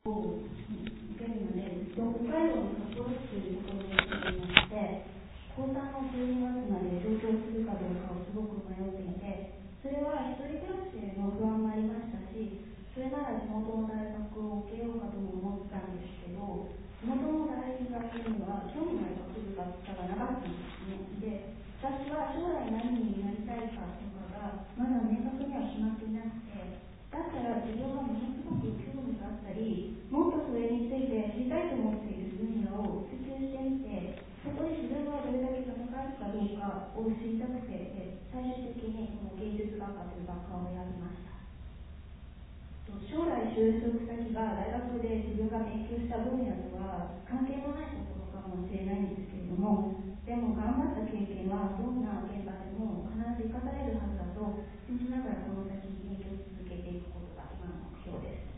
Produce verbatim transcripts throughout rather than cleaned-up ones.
を受けるので、北海道の札幌市というところに住んでいまして、高さんのじゅうにがつまで上京するかどうかをすごく迷っていて、それは一人暮らしへの不安もありましたし、それなら地元の大学を受けようかとも思ったんですけど、地元の大学には興味のある学部がなかったんですね。で、私は将来何になりたいかとかがまだ明確には決まっていなくて、だったら自分がものすごく興味があったり、もっとそれについて知りたいと思っている分野を追求してみて、そこで自分がどれだけ戦えるかどうかを知りたくて、最終的にこの芸術学科という学科を選びました。将来就職先が大学で自分が勉強した分野とは関係のないところかもしれないんですけれども、でも頑張った経験はどんな現場でも必ず生かされるはずだと信じながらこの先勉強を続けていくことが今の目標です。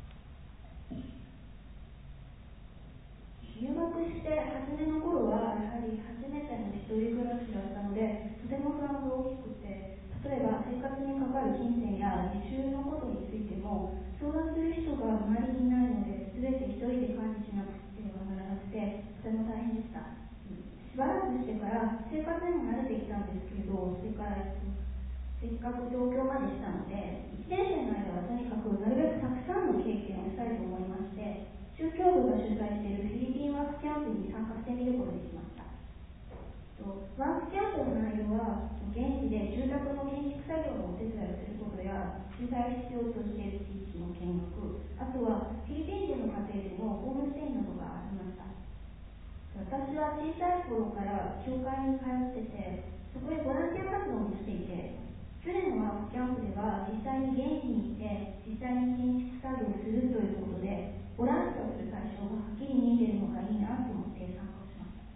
入学して初めの頃はやはり初めての一人暮らしだったので、とても不安が大きくて、例えば生活にかかる金銭や自習のことについても相談する人が周りにいないので、全て一人で管理しなくてはならなくてとても大変でした。しばらくしてから生活にも慣れてきたんですけれど、それからせっかく東京までしたので、いちねん生の間はとにかくなるべくたくさんの経験をしたいと思いまして、宗教部が主催しているフィリピンワークキャンプに参加してみることにしました。ワークキャンプの内容は、現地で住宅の建築作業のお手伝いをすることや、取材必要としている地域の見学、あとはフィリピン人の家庭でのホームステイなどがありました。私は小さい頃から教会に通ってて、そこでボランティア活動もしていて、去年のワークキャンプでは実際に現地に行って実際に建築作業をするということで、ボランティアをする対象がはっきり見えているのがいいなと思って参加しました。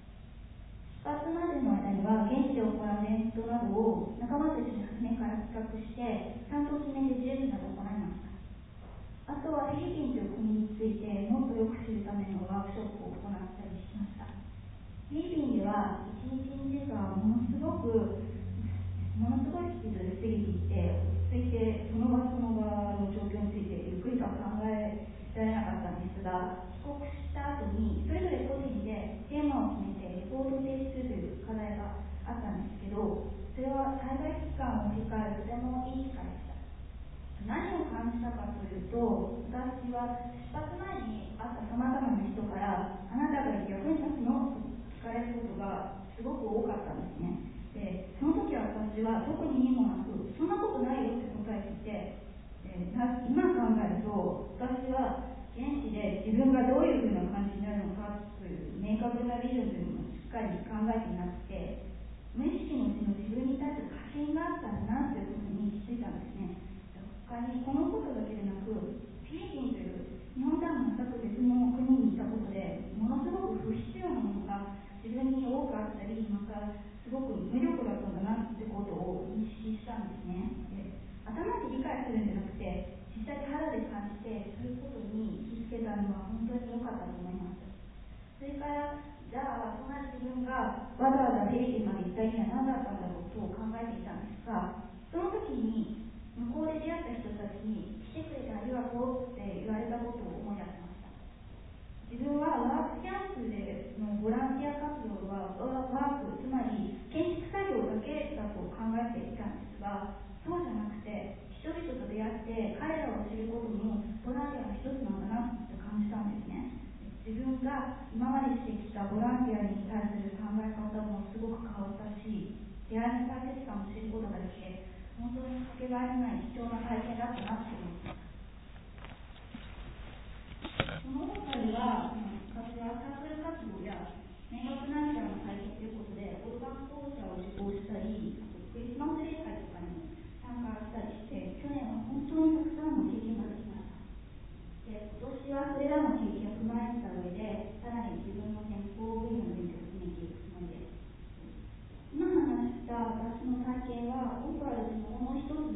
出発までの間には現地で行うイベントなどを仲間と一緒に初めから企画して担当を決めて準備などを行いました。あとはフィリピンという国についてもっとよく知るためのワークショップを行ったりしました。フィリピンでは一日一日がものすごくものすごいスピードで過ぎていて、落ち着いてその場その場の状況についてゆっくりと考えられなかったんですが、帰国した後にそれぞれ個人でテーマを決めてレポートを提出するという課題があったんですけど、それは滞在期間を振り返るとてもいい機会でした。何を感じたかというと、私は出発前に会ったさまざまな人から、あなたが役に立つのと聞かれることがすごく多かったんですね。で、その時私は特に意味もなく、そんなことないよって答えていて、えー、今考えると私は現地で自分がどういうふうな感じになるのかという明確なビジョンというのもしっかり考えていなくて、無意識のうちの自分に対する過信があったんだなということに気づいたんですね。他にこのことだけでなく、フィリピンという日本とは全く別の国にいたことで、ものすごく不必要なものが自分に多くあったり、またすごく無力だったんだなってことを認識したんですね。で、頭で理解するんじゃなくて、実際に肌で感じて、そういうことに気づけたのは本当に良かったと思います。それから、じゃあそんな自分がわざわざフィリピンまで行った意味は何だったんだろうと考えていたんですが、その時に向こうで出会った人たちに来てくれてありがとうって言われたことを思い出しました。自分はワークキャンプでのボランティア活動はワーク、つまり建築作業だけだと考えていたんですが、そうじゃなくて人々と出会って彼らを知ることもボランティアの一つなんだなって感じたんですね。自分が今までしてきたボランティアに対する考え方もすごく変わったし、出会いの大切さも知ることができて、本当にかけがえのない貴重な体験だったなと思います。その他には、私はサークル活動や年学ナビアの体験ということで、オルガン講座を受講したり、あとクリスマス礼拝とかにも参加したりして、去年は本当にたくさんの経験ができました。で、今年はそれらの経験を踏まえた上で、さらに自分の健康分野の勉強を進めていくつもりです。今話した私の体験は、多くあるうちのもう一つ